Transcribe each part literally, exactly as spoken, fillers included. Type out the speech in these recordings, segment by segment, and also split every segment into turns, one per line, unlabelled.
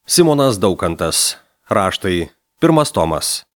Simonas Daukantas. Raštai. Pirmas tomas.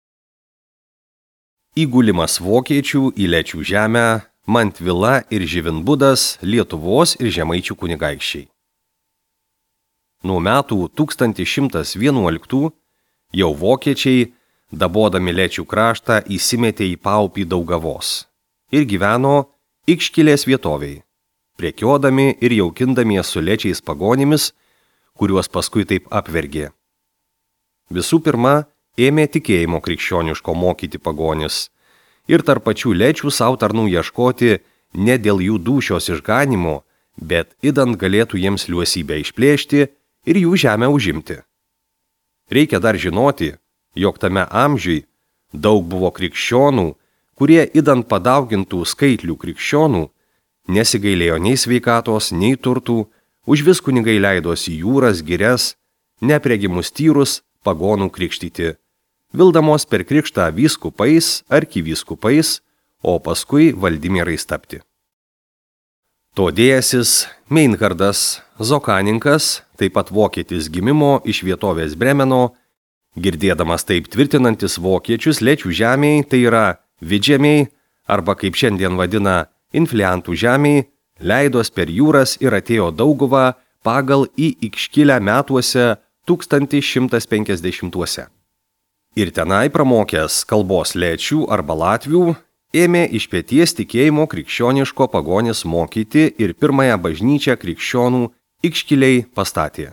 Įgulimas vokiečių į Lečių žemę, Mantvila ir Živinbudas, Lietuvos ir Žemaičių kunigaikščiai. Nuo metų tūkstantis šimtas vienuoliktų jau vokiečiai, dabodami Lečių kraštą, įsimetė į paupį Daugavos ir gyveno Ikškilės vietoviai, prekiodami ir jaukindami su Lečiais pagonimis, kuriuos paskui taip apvergė. Visų pirma, ėmė tikėjimo krikščioniško mokyti pagonis ir tarp pačių Lečių savo tarnų ieškoti ne dėl jų dūšios išganimo, bet idant galėtų jiems liuosybę išplėšti ir jų žemę užimti. Reikia dar žinoti, jog tame amžiui daug buvo krikščionų, kurie idant padaugintų skaitlių krikščionų, nesigailėjo nei sveikatos, nei turtų, už vis kunigai leidosi jūras, girias, nepregimus tyrus pagonų krikštyti, vildamos per krikštą vyskupais, arkivyskupais, o paskui valdimierais tapti. Todėjasis Meinhardas, Zokaninkas, taip pat vokietis gimimo iš vietovės Bremeno, girdėdamas taip tvirtinantis vokiečius Lečių žemėj, tai yra Vidžemiai, arba kaip šiandien vadina Infliantų žemėj, leidos per jūras ir atėjo Dauguvą pagal į Ikškilę metuose tūkstantis šimtas penkiasdešimtuose. Ir tenai pramokęs kalbos Lečių arba Latvių, ėmė iš pieties tikėjimo krikščioniško pagonis mokyti ir pirmąją bažnyčią krikščionų Ikškiliai pastatė.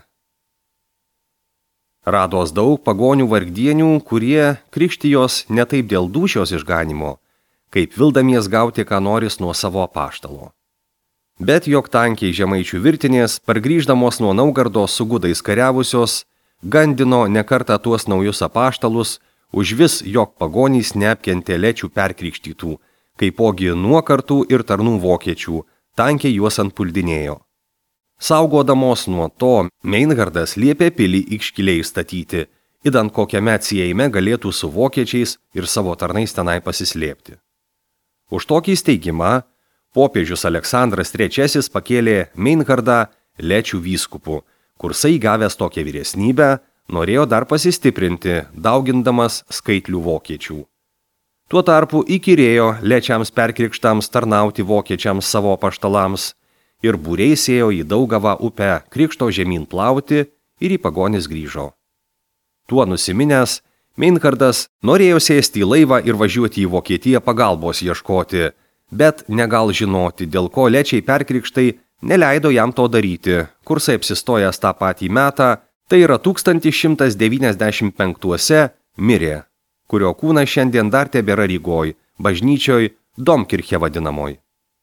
Rados daug pagonių vargdienių, kurie krikštijos ne taip dėl dūšios išganimo, kaip vildamies gauti ką noris nuo savo apaštalo. Bet jog tankiai žemaičių virtinės, pargrįždamos nuo Naugardo su gudais kariavusios, gandino nekartą tuos naujus apaštalus, už vis jog pagonys neapkentė Lečių perkrikštytų, kaipogi nuokartų ir tarnų vokiečių, tankiai juos antpuldinėjo. Saugodamos nuo to, Meinhardas liepė pilį Ikškiliai statyti, idant kokiame atsiejime galėtų su vokiečiais ir savo tarnais tenai pasislėpti. Už tokį steigimą popiežius Aleksandras trečiasis pakėlė Meinhardą Lečių vyskupu, kursai gavęs tokią vyresnybę, norėjo dar pasistiprinti, daugindamas skaitlių vokiečių. Tuo tarpu įkyrėjo Lečiams perkrikštams tarnauti vokiečiams savo apaštalams ir būriais ėjo į Daugavą upę krikšto žemyn plauti ir į pagonis grįžo. Tuo nusiminęs, Meinhardas norėjo sėsti į laivą ir važiuoti į Vokietiją pagalbos ieškoti, bet negal žinoti, dėl ko Lečiai perkrikštai neleido jam to daryti, kursai apsistojęs tą patį metą, tai yra tūkstantis šimtas devyniasdešimt penktuose, mirė, kurio kūnas šiandien dar tebėra Rygoj, bažnyčioj Domkirche vadinamoj.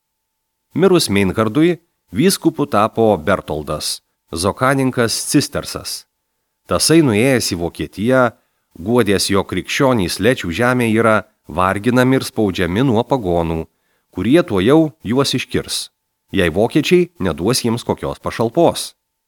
Mirus Meinhardui, vyskupu tapo Bertoldas, Zokaninkas Cistersas. Tasai nuėjęs į Vokietiją, guodės jo krikščionys Lečių žemė yra varginami ir spaudžiami nuo pagonų, kurie tuojau juos iškirs, jei vokiečiai neduos jiems kokios pašalpos.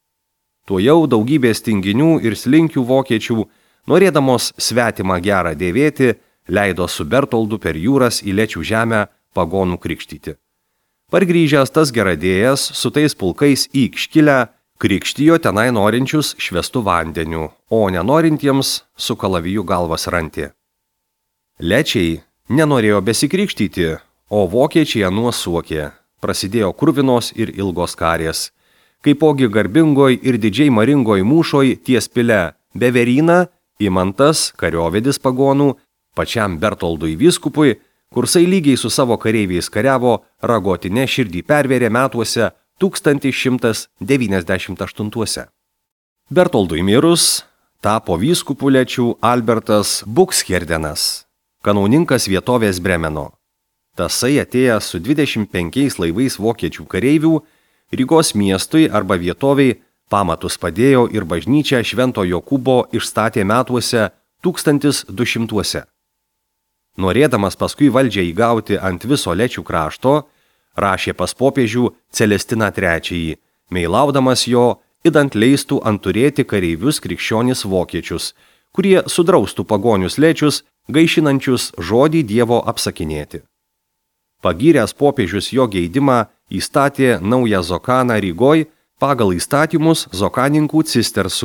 Tuojau daugybės tinginių ir slinkių vokiečių, norėdamos svetimą gerą dėvėti, leido su Bertoldu per jūras į Lečių žemę pagonų krikštyti. Pargrįžęs tas geradėjas su tais pulkais į Ikškilę krikštijo tenai norinčius švestų vandeniu, o nenorintiems su kalaviju galvas rantė. Lečiai nenorėjo besikrikštyti, o vokiečiai anuos suokė, prasidėjo kruvinos ir ilgos karės, kaipogi garbingoj ir didžiai maringoj mūšoj ties pile Beveryna, Imantas, kariovedis pagonų, pačiam Bertoldui vyskupui, kursai lygiai su savo kareiviais kariavo, ragotinė širdį pervėrė metuose tūkstantis šimtas devyniasdešimt aštuntuose. Bertoldui mirus, tapo vyskupu Lečių Albertas Buksherdenas, kanauninkas vietovės Bremeno. Tasai atėjęs su dvidešimt penkiais laivais vokiečių kareivių, Rygos miestui arba vietoviai pamatus padėjo ir bažnyčią Švento Jokūbo išstatė metuose tūkstantis du šimtuose. Norėdamas paskui valdžią įgauti ant viso Lečių krašto, rašė pas popiežių Celestiną trečiąjį, meilaudamas jo, idant leistų anturėti kareivius krikščionis vokiečius, kurie sudraustų pagonius Lečius, gaišinančius žodį Dievo apsakinėti. Pagyręs popiežius jo geidimą įstatė naują Zokaną Rygoj pagal įstatymus Zokaninkų cistersų,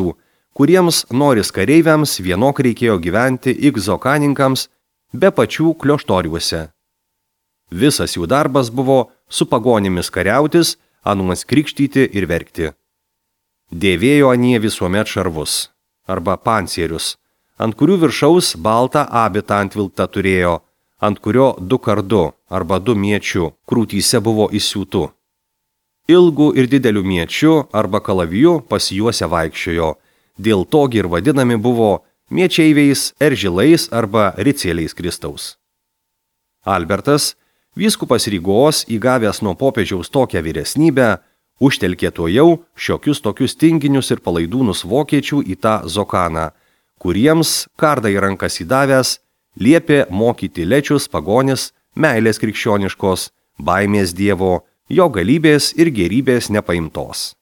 kuriems noris kareiviams vienok reikėjo gyventi igzokaninkams be pačių klioštoriuose. Visas jų darbas buvo su pagonimis kariautis, anuos krikštyti ir verkti. Dėvėjo anie visuomet šarvus, arba pansierius, ant kurių viršaus baltą abitą antvilktą turėjo, ant kurio du kardu arba du miečių krūtyse buvo įsiūtų. Ilgų ir didelių miečių arba kalavijų pas juose vaikščiojo, dėl togi ir vadinami buvo miečeiviais, eržilais arba ricėliais Kristaus. Albertas, vyskupas Rygos, įgavęs nuo popiežiaus tokią vyresnybę, užtelkė tuojau šiokius tokius tinginius ir palaidūnus vokiečių į tą Zokaną, kuriems, kardą į rankas įdavęs, liepė mokyti lečius pagonis meilės krikščioniškos, baimės Dievo, jo galybės ir gerybės nepaimtos.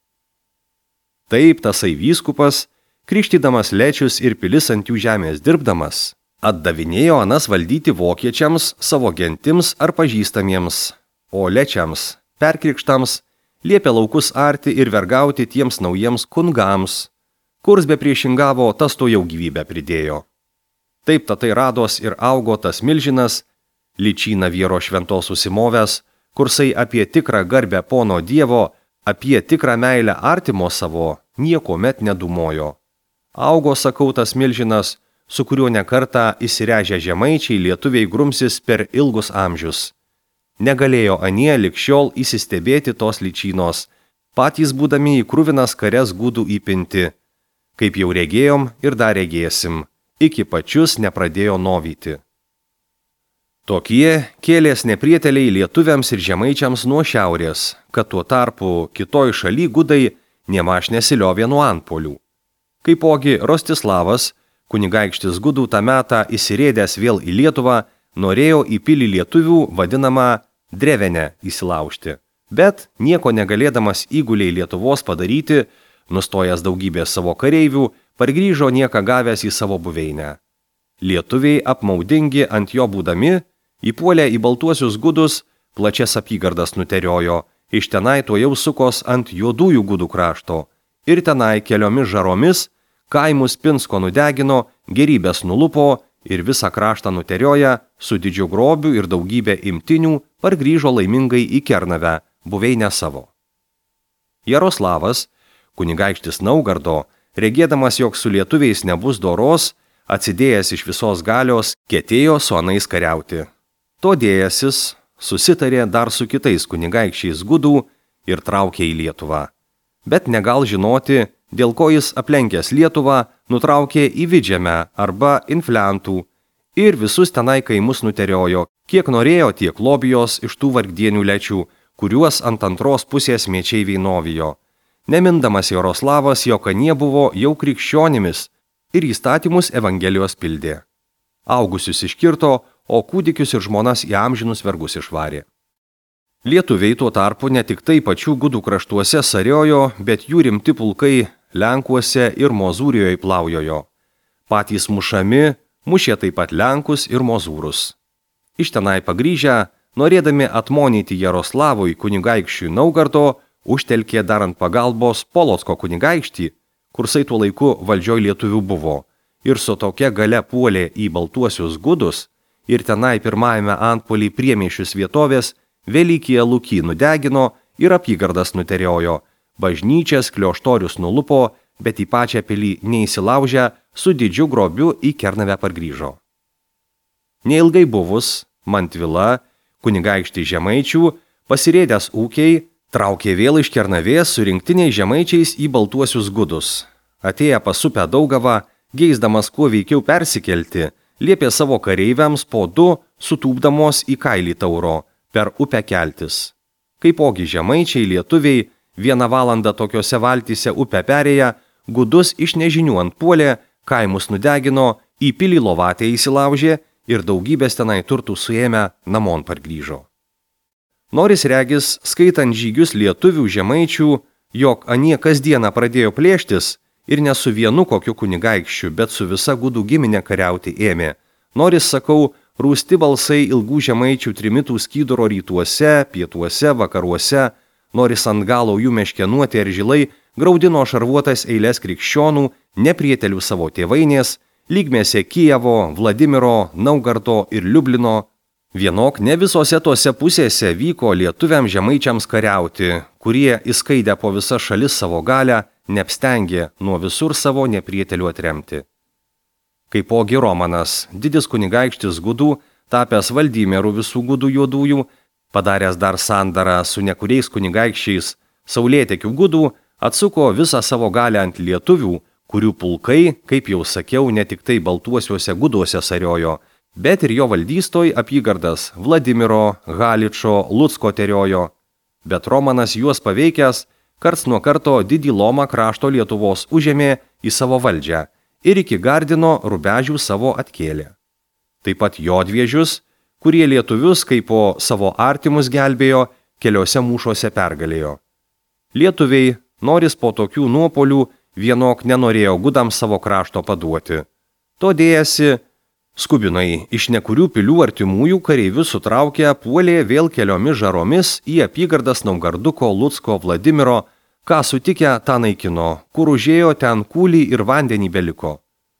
Taip tasai vyskupas, krikštydamas lečius ir pilis ant jų žemės dirbdamas, atdavinėjo anas valdyti vokiečiams, savo gentims ar pažįstamiems, o lečiams, perkrikštams, liepė laukus arti ir vergauti tiems naujiems kungams, kurs be priešingavo, tas to jau gyvybę pridėjo. Taip tatai rados ir augo tas milžinas, lyčyna vyro šventos susimovęs, kursai apie tikrą garbę pono Dievo, apie tikrą meilę artimo savo, nieko met nedumojo. Augo, sakau, tas milžinas, su kuriuo nekartą įsirežę žemaičiai lietuviai grumsis per ilgus amžius. Negalėjo anie likščiol įsistebėti tos lyčynos, patys būdami į kruvinas karias gudų įpinti, kaip jau regėjom ir dar regėsim, iki pačius nepradėjo novyti. Tokie kėlės neprieteliai lietuviams ir žemaičiams nuo šiaurės, kad tuo tarpu kitoj šaly gudai nemaž nesiliovė nuo antpolių. Kaipogi Rostislavas, kunigaikštis gudų tą metą įsirėdęs vėl į Lietuvą, norėjo į pilį lietuvių vadinamą Drevenę įsilaužti, bet nieko negalėdamas įguliai Lietuvos padaryti, nustojęs daugybę savo kareivių, pargrįžo nieką gavęs į savo buveinę. Lietuviai apmaudingi ant jo būdami, įpuolę į baltuosius gudus, plačias apygardas nuteriojo, iš tenai tuojau sukos ant juodųjų gudų krašto, ir tenai keliomis žaromis kaimus Pinsko nudegino, gerybės nulupo ir visą kraštą nuterioja, su didžiu grobiu ir daugybė imtinių pargrįžo laimingai į Kernavę, buveinę savo. Jaroslavas, kunigaikštis Naugardo, regėdamas, jog su lietuviais nebus doros, atsidėjęs iš visos galios, ketėjo su anais kariauti. To dėjęsis susitarė dar su kitais kunigaikščiais gudų ir traukė į Lietuvą. Bet negal žinoti, dėl ko jis aplenkęs Lietuvą nutraukė į Vidžemę arba Inflentų ir visus tenai kaimus nuteriojo, kiek norėjo tiek lobijos iš tų vargdienių lečių, kuriuos ant antros pusės miečeiviai novijo. Nemindamas Jaroslavas, jog anie buvo jau krikščionimis ir įstatymus Evangelijos pildė. Augusius iškirto, o kūdikius ir žmonas į amžinus vergus išvarė. Lietuviai tuo tarpu ne tik tai pačių gudų kraštuose sariojo, bet jų rimti pulkai Lenkuose ir Mozūrijoje plaujojo. Patys mušami, mušė taip pat Lenkus ir Mozūrus. Iš tenai pagrįžę, norėdami atmonyti Jaroslavui kunigaikščiui Naugardo, užtelkė dar ant pagalbos Polocko kunigaikštį, kursai tuo laiku valdžioj lietuvių buvo, ir su tokia gale puolė į baltuosius gudus, ir tenai pirmajame antpuolį priemiesčius vietovės Velykyje Lūky nudegino ir apygardas nuteriojo, bažnyčias klioštorius nulupo, bet į pačią pilį neįsilaužę, su didžiu grobiu į Kernavę pargrįžo. Neilgai buvus, Mantvila, kunigaikštį žemaičių, pasirėdęs ūkiai, traukė vėl iš Kernavės su rinktiniais žemaičiais į baltuosius gudus. Atėję pasupę Daugavą, geisdamas kuo veikiau persikelti, liepė savo kareiviams po du sutūpdamos į kailį tauro, per upę keltis. Kaipogi žemaičiai lietuviai vieną valandą tokiose valtyse upę perėję, gudus iš nežinių antpuolė, kaimus nudegino, į pilį Lovatę įsilaužė ir daugybės tenai turtų suėmę namon pargrįžo. Noris regis, skaitant žygius lietuvių žemaičių, jog anie kasdieną pradėjo plėštis ir ne su vienu kokiu kunigaikščiu, bet su visa gudų giminė kariauti ėmė. Noris, sakau, rūsti balsai ilgų žemaičių trimitų skyduro rytuose, pietuose, vakaruose, noris ant galo jų meškenuoti ar žilai, graudino šarvuotas eilės krikščionų, neprietelių savo tėvainės, lygmėse Kijevo, Vladimiro, Naugardo ir Liublino. Vienok ne visose tose pusėse vyko lietuviams žemaičiams kariauti, kurie įskaidę po visą šalis savo galę, neapstengė nuo visur savo neprietelių atremti. Kaipogi Romanas, didis kunigaikštis gudų, tapęs valdymėrų visų gudų juodųjų, padaręs dar sandarą su nekuriais kunigaikščiais, saulėtekių gudų, atsuko visą savo galę ant lietuvių, kurių pulkai, kaip jau sakiau, ne tik tai baltuosiuose guduose sariojo, bet ir jo valdystoj apygardas Vladimiro, Haličo, Lucko teriojo. Bet Romanas juos paveikęs, karts nuo karto didį Lomą krašto Lietuvos užėmė į savo valdžią ir iki Gardino Rubežių savo atkėlė. Taip pat Jodviežius, kurie lietuvius kaip po savo artimus gelbėjo, keliose mūšuose pergalėjo. Lietuviai, noris po tokių nuopolių, vienok nenorėjo gudams savo krašto paduoti. To dėjasi, skubinai iš nekurių pilių artimųjų kareivius sutraukę puolė vėl keliomis žaromis į apygardas Naugarduko, Lucko, Vladimiro, ką sutikę tą naikino, kur užėjo ten kūlį ir vandenį beliko.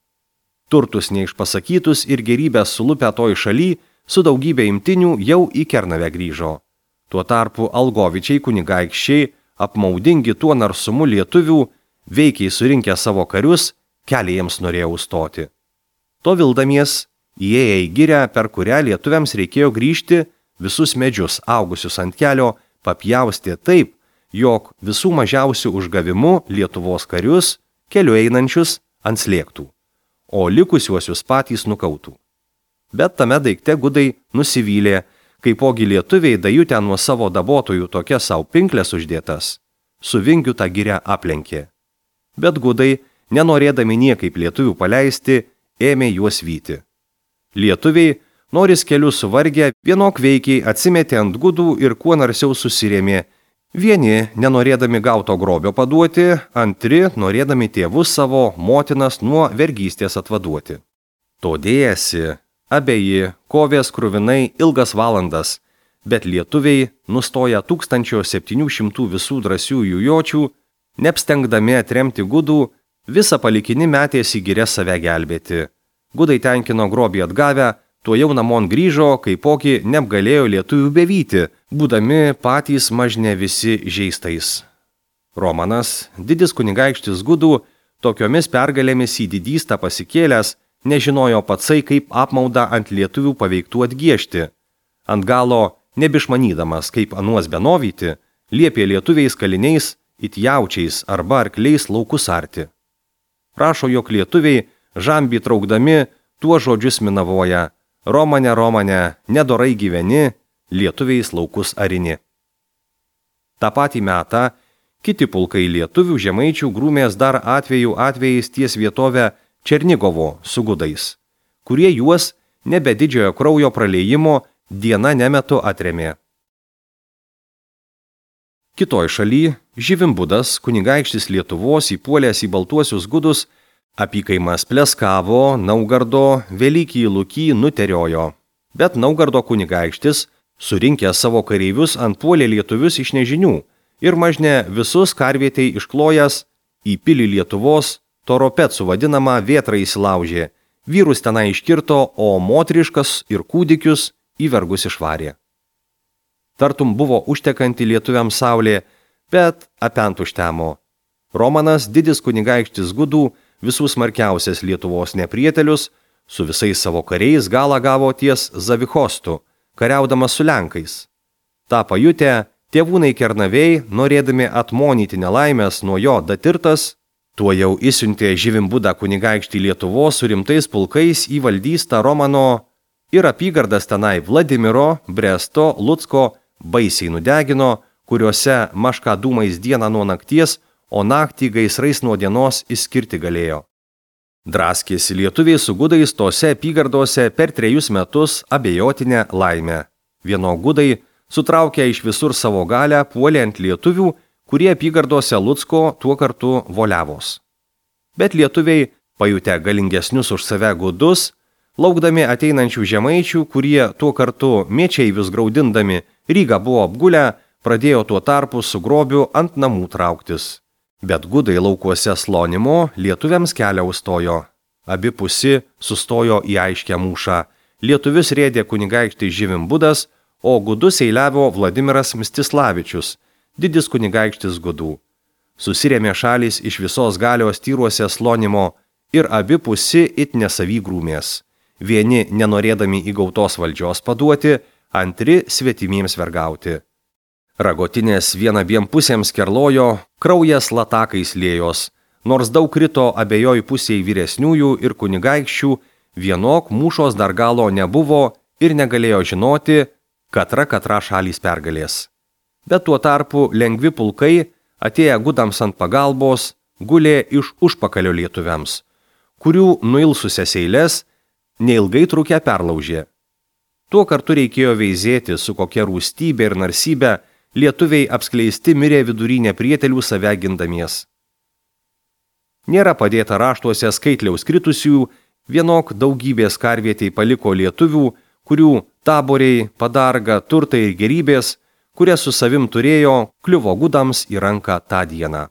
Turtus neišpasakytus ir gerybės sulupę toj šaly su daugybė imtinių jau į Kernavę grįžo. Tuo tarpu Algovičiai kunigaikščiai, apmaudingi tuo narsumu lietuvių, veikiai surinkę savo karius, kelią jiems norėjo užstoti. To vildamies, įėję į girę, per kurią lietuviams reikėjo grįžti, visus medžius augusius ant kelio papjaustė taip, jog visų mažiausių užgavimų Lietuvos karius keliu einančius ant slėgtų, o likusiuosius patys nukautų. Bet tame daikte gudai nusivylė, kaipogi lietuviai dajutę nuo savo dabotojų tokia savo pinklės uždėtas, su vingiu tą girę aplenkė. Bet gudai, nenorėdami niekaip lietuvių paleisti, ėmė juos vyti. Lietuviai, noris kelių suvargę, vienok veikiai atsimetė ant gudų ir kuo narsiau susirėmė. Vieni, nenorėdami gauto grobio paduoti, antri, norėdami tėvus savo motinas nuo vergystės atvaduoti. To dėjasi, abeji, kovės kruvinai ilgas valandas, bet lietuviai, nustoja tūkstančio septynių šimtų visų drąsiųjų jočių, neapstengdami atremti gudų, visą palikinį metėsi girią save gelbėti. Gudai tenkino grobį atgavę, tuo jau namon grįžo, kaipogi neapgalėjo lietuvių bevyti, būdami patys mažne visi žeistais. Romanas, didis kunigaikštis gudų, tokiomis pergalėmis į didystą pasikėlęs, nežinojo patsai, kaip apmaudą ant lietuvių paveiktų atgiešti. Ant galo, nebišmanydamas, kaip anuos benovyti, liepė lietuviais kaliniais, it jaučiais arba arkliais laukus arti. Prašo, jog lietuviai, žambį traukdami, tuo žodžius minavoja: Romane, Romane, nedorai gyveni, lietuviais laukus arini. Ta patį metą kiti pulkai lietuvių žemaičių grūmės dar atvejų atvejais ties vietovę Černigovo su gudais, kurie juos nebe didžiojo kraujo praliejimo diena nemetu atremė. Kitoj šaly Živimbudas, kunigaikštis Lietuvos įpuolęs į baltuosius gudus, apykaimas pleskavo, Naugardo, Velykį Lukį nuteriojo. Bet Naugardo kunigaikštis, surinkęs savo kareivius, antpuolė lietuvius iš nežinių ir mažne visus karvietei išklojęs į pilį Lietuvos, Toropecų vadinamą vėtrą įsilaužė, vyrus tenai iškirto, o motriškas ir kūdikius į vergus išvarė. Tartum buvo užtekanti lietuviams saulė, bet apent užtemo. Romanas, didis kunigaikštis gudų, visų smarkiausias Lietuvos neprietelius, su visais savo kariais galą gavo ties Zavichostu, kariaudamas su Lenkais. Ta pajutę, tėvūnai Kernavei, norėdami atmonyti nelaimės nuo jo datirtas, tuo jau įsiuntė Živimbudą kunigaikštį Lietuvos su rimtais pulkais į valdystą Romano ir apygardas tenai Vladimiro, Bresto, Lucko baisiai nudegino, kuriuose maška dūmais dieną nuo nakties, o naktį gaisrais nuo dienos išskirti galėjo. Draskėsi lietuviai su gudais tose apygardose per trejus metus abejotinę laimę. Vieno gudai, sutraukę iš visur savo galę, puolė ant lietuvių, kurie apygardose Lucko tuo kartu voliavos. Bet lietuviai, pajutę galingesnius už save gudus, laukdami ateinančių žemaičių, kurie tuo kartu mėčiaivius graudindami Rygą buvo apgulę, pradėjo tuo tarpu su grobiu ant namų trauktis. Bet gudai laukuose slonimo lietuviams kelią užstojo. Abi pusi sustojo į aiškę mūšą. Lietuvius rėdė kunigaikštis Živimbudas, o gudus eiliavo Vladimiras Mstislavičius, didis kunigaikštis gudų. Susirėmė šalys iš visos galios tyruose slonimo ir abi pusi it nesavy grūmės. Vieni nenorėdami įgautos valdžios paduoti, antri svetimiems vergauti. Ragotinės viena abiem pusėms kerlojo, kraujas latakais liejos, nors daug krito abiejoj pusėj vyresniųjų ir kunigaikščių, vienok mūšos dar galo nebuvo ir negalėjo žinoti, katra katra šalys pergalės. Bet tuo tarpu lengvi pulkai, atėję gudams ant pagalbos, gulė iš užpakalio lietuviams, kurių nuilsusias eiles neilgai trukę perlaužė. Tuo kartu reikėjo veizėti, su kokia rūstybė ir narsybė lietuviai apskleisti mirė vidury neprietelių save gindamies. Nėra padėta raštuose skaitliaus kritusių, vienok daugybės karvietei paliko lietuvių, kurių taboriai, padarga, turtai ir gerybės, kurias su savim turėjo, kliuvo gudams į ranką tą dieną.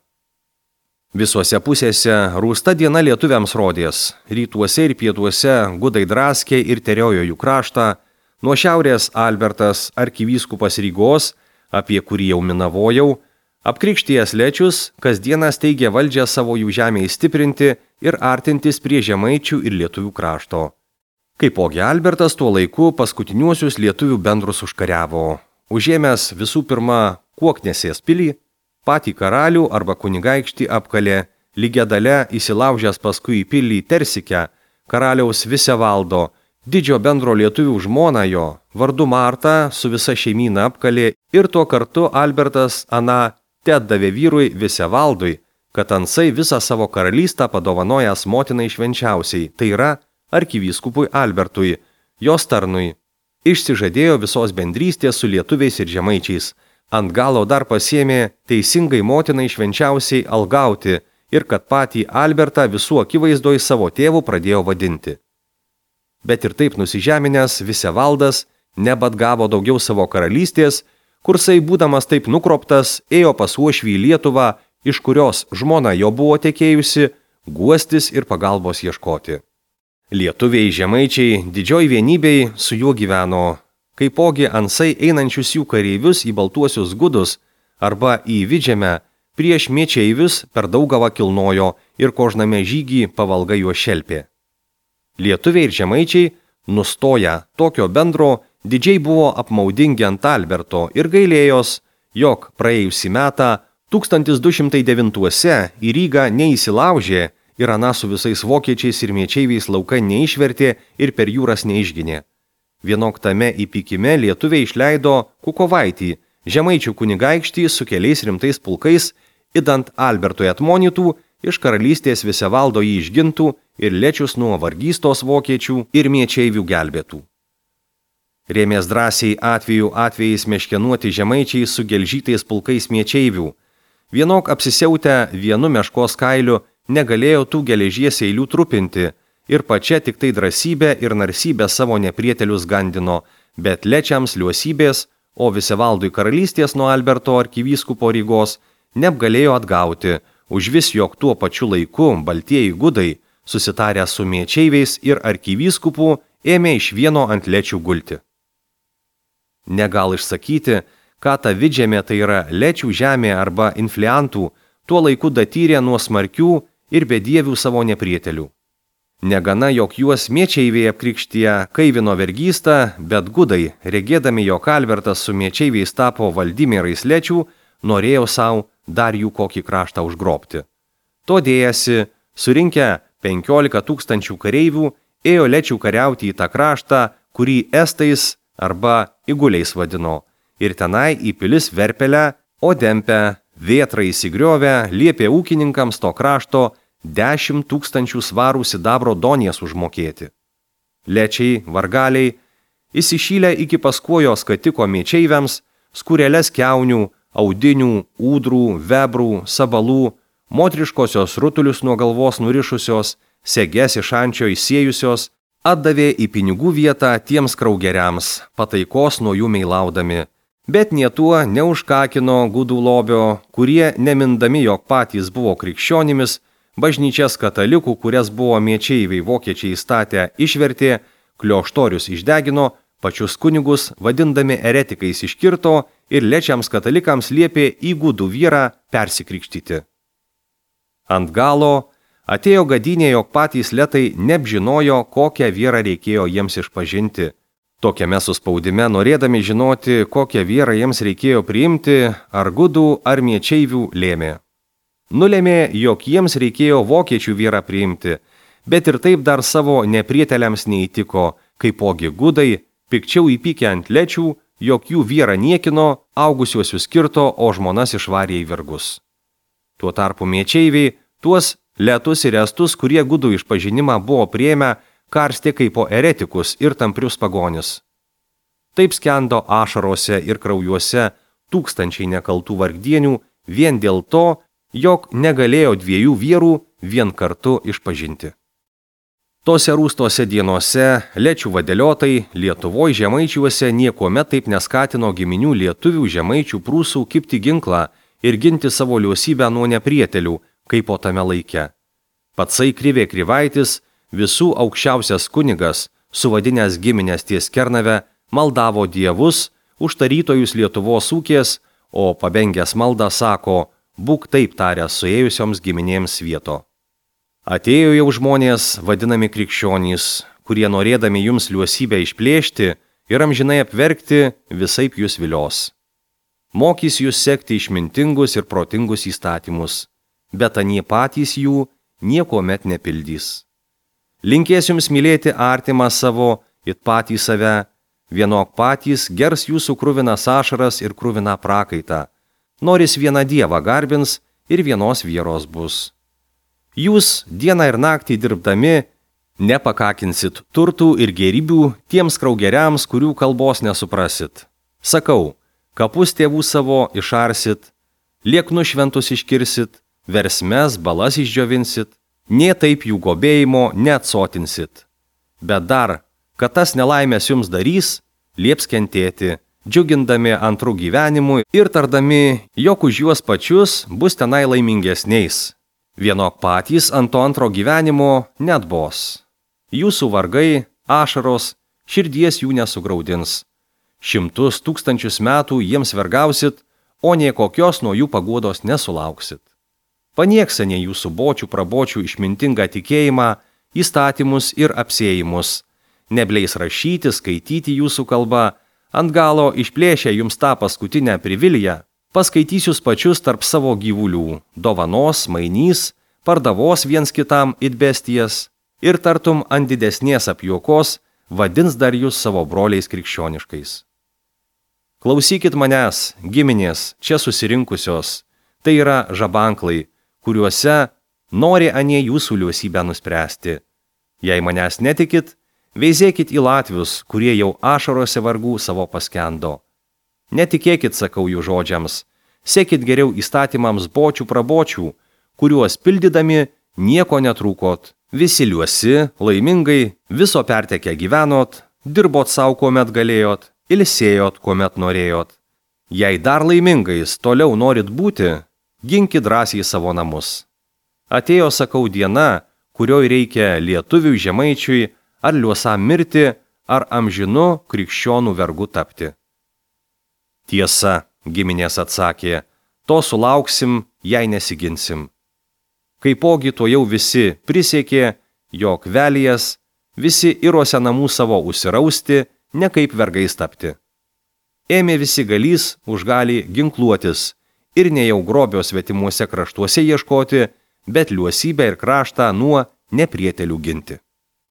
Visuose pusėse rūsta diena lietuviams rodės, rytuose ir pietuose gudai draskė ir teriojo jų kraštą, nuo šiaurės Albertas arkivyskupas Rygos, apie kurį jau minavojau, apkrikštijęs Lečius, kasdieną steigė valdžią savo jų žemėje stiprinti ir artintis prie žemaičių ir lietuvių krašto. Kaipogi Albertas tuo laiku paskutiniuosius lietuvių bendrus užkariavo, užėmęs visų pirma Kuoknesės pilį, patį karalių arba kunigaikštį apkalė, lygia dalia įsilaužęs paskui į pilį Tersikę, karaliaus Visevaldo, didžio bendro lietuvių žmoną jo, vardu Marta, su visa šeimyna apkalė ir tuo kartu Albertas aną te atdavė vyrui Visevaldui, kad ansai visą savo karalystę padovanojęs motinai švenčiausiai, tai yra arkivyskupui Albertui, jos tarnui. Išsižadėjo visos bendrystės su lietuviais ir žemaičiais. Ant galo dar pasiėmė teisingai motinai švenčiausiai algauti ir kad patį Albertą visų akivaizdoj savo tėvų pradėjo vadinti. Bet ir taip nusižeminęs Visevaldas nebatgavo daugiau savo karalystės, kursai būdamas taip nukroptas ėjo pas uošvį į Lietuvą, iš kurios žmona jo buvo tekėjusi, guostis ir pagalbos ieškoti. Lietuviai žemaičiai didžioj vienybei su juo gyveno. Kaipogi ansai einančius jų kareivius į baltuosius gudus arba į Vidžemę prieš miečeivius per Daugavą kilnojo ir kožname žygį pavalga juos šelpė. Lietuviai ir žemaičiai, nustoję tokio bendro, didžiai buvo apmaudingi ant Alberto ir gailėjos, jog praėjusį metą tūkstantis du šimtai devintuose į Rygą neįsilaužė ir aną su visais vokiečiais ir miečeiviais lauka neišvertė ir per jūras neišginė. Vienok tame įpykime lietuviai išleido Kukovaitį, žemaičių kunigaikštį su keliais rimtais pulkais, idant Albertui atmonytų, iš karalystės Visevaldo jį išgintų ir Lečius nuo vargystos vokiečių ir miečeivių gelbėtų. Rėmės drąsiai atveju atvejais meškenuoti žemaičiai su gelžytais pulkais miečeivių. Vienok apsisiautę vienu meškos kailiu negalėjo tų geležies eilių trupinti ir pačia tik tai drąsybę ir narsybę savo neprietelius gandino, bet Lečiams liuosybės, o Visevaldui karalystės nuo Alberto arkivyskupo Rygos neapgalėjo atgauti, užvis jog tuo pačiu laiku baltieji gudai, susitarę su miečeiviais ir arkivyskupu, ėmė iš vieno ant Lečių gulti. Negal išsakyti, ką ta Vidžemė, tai yra Lečių žemė arba infliantų, tuo laiku datyrė nuo smarkių ir bedievių savo neprietelių. Negana, jog juos miečeiviai apkrikštyje kaivino vergystą, bet gudai, regėdami, jog Albertas su miečeiviais tapo Valdimierais Lečių, norėjo savo dar jų kokį kraštą užgrobti. To dėjasi, surinkę penkiolika tūkstančių kareivių, ėjo Lečių kariauti į tą kraštą, kurį estais arba iguliais vadino, ir tenai į pilis Verpelę, o Dempę, Vėtrą įsigriovę, liepė ūkininkams to krašto dešimt tūkstančių svarų sidabro donijas užmokėti. Lečiai, vargaliai, įsišylę iki paskuojo skatiko miečeiviams, skurėles kiaunių, audinių, ūdrų, vebrų, sabalų, motriškosios rutulius nuo galvos nurišusios, seges iš ančio įsėjusios, atdavė į pinigų vietą tiems kraugeriams, pataikos nuo jų meilaudami. Bet nietuo neužkakino gudų lobio, kurie, nemindami, jog patys buvo krikščionimis, bažnyčias katalikų, kurias buvo miečeiviai vokiečiai statę, išvertė, klioštorius išdegino, pačius kunigus, vadindami eretikais iškirto ir lečiams katalikams liepė į gudų vyrą persikrikštyti. Ant galo atėjo gadynė, jog patys letai neapžinojo, kokią vyrą reikėjo jiems išpažinti. Tokiame suspaudime, norėdami žinoti, kokią vyrą jiems reikėjo priimti, ar gudų, ar miečeivių lėmė. Nulėmė, jog jiems reikėjo vokiečių vyrą priimti, bet ir taip dar savo neprieteliams neįtiko, kaipogi gudai, pikčiau įpykę ant lečių, jog jų vyrą niekino, augusiuosius kirto, o žmonas išvarė į vergus. Tuo tarpu miečeiviai, tuos letus ir estus, kurie gudų išpažinimą buvo priėmę, karstė kaip po eretikus ir tamprius pagonis. Taip skendo ašarose ir kraujuose tūkstančiai nekaltų vargdienių vien dėl to, jog negalėjo dviejų vyrų vien kartu išpažinti. Tose rūstose dienose lečių vadeliotai Lietuvoje žemaičiuose niekuomet taip neskatino giminių lietuvių žemaičių prūsų kibti ginklą ir ginti savo liosybę nuo neprietelių, kaip po tame laike. Patsai Krivė Krivaitis, visų aukščiausias kunigas, suvadinęs giminės ties Kernave, maldavo dievus, užtarytojus Lietuvos ūkės, o pabengęs maldą sako, būk taip taręs suėjusioms giminėms vieto. Atėjo jau žmonės, vadinami krikščionys, kurie norėdami jums liuosybę išplėšti ir amžinai apverkti, visaip jūs vilios. Mokys jūs sekti išmintingus ir protingus įstatymus, bet anie patys jų niekuomet nepildys. Linkės jums mylėti artimą savo, it patį save, vienok patys gers jūsų kruvinas ašaras ir kruviną prakaitą, noris vieną dievą garbins ir vienos vieros bus. Jūs dieną ir naktį dirbdami nepakakinsit turtų ir gėrybių tiems kraugeriams, kurių kalbos nesuprasit. Sakau, kapus tėvų savo išarsit, lieknus šventus iškirsit, versmes, balas išdžiovinsit, nė taip jų gobėjimo neatsotinsit. Bet dar, kad tas nelaimės jums darys, lieps kentėti, džiugindami antrų gyvenimų ir tardami, jog už juos pačius bus tenai laimingesniais. Vienok patys ant to antro gyvenimo net bos. Jūsų vargai, ašaros, širdies jų nesugraudins. Šimtus tūkstančius metų jiems vergausit, o nie kokios nuo jų paguodos nesulauksit. Panieksanie jūsų bočių prabočių išmintingą tikėjimą, įstatymus ir apsėjimus. Nebleis rašyti, skaityti jūsų kalbą, ant galo išplėšę jums tą paskutinę priviliją, paskaitysius pačius tarp savo gyvulių, dovanos, mainys, pardavos viens kitam it bestijas ir tartum ant didesnės apjuokos vadins dar jūs savo broliais krikščioniškais. Klausykit manęs, giminės, čia susirinkusios, tai yra žabanklai, kuriuose nori anie jūsų liuosybę nuspręsti. Jei manęs netikit, veizėkit į latvius, kurie jau ašarose vargų savo paskendo. Netikėkit, sakau jų žodžiams, sekit geriau įstatymams bočių prabočių, kuriuos pildydami nieko netrūkot, visi liuosi, laimingai, viso pertekę gyvenot, dirbot savo, kuomet galėjot, ilsėjot, kuomet norėjot. Jei dar laimingais toliau norit būti, ginkit drąsiai savo namus. Atėjo, sakau, diena, kurioj reikia lietuviui žemaičiui ar liuosam mirti, ar amžinu krikščionų vergu tapti. Tiesa, giminės atsakė, to sulauksim, jei nesiginsim. Kaipogi to jau visi prisiekė, jog velijas, visi iruose namų savo užsirausti, ne kaip vergais tapti. Ėmė visi galys užgali ginkluotis ir ne jau grobio svetimuose kraštuose ieškoti, bet liuosybę ir kraštą nuo neprietelių ginti.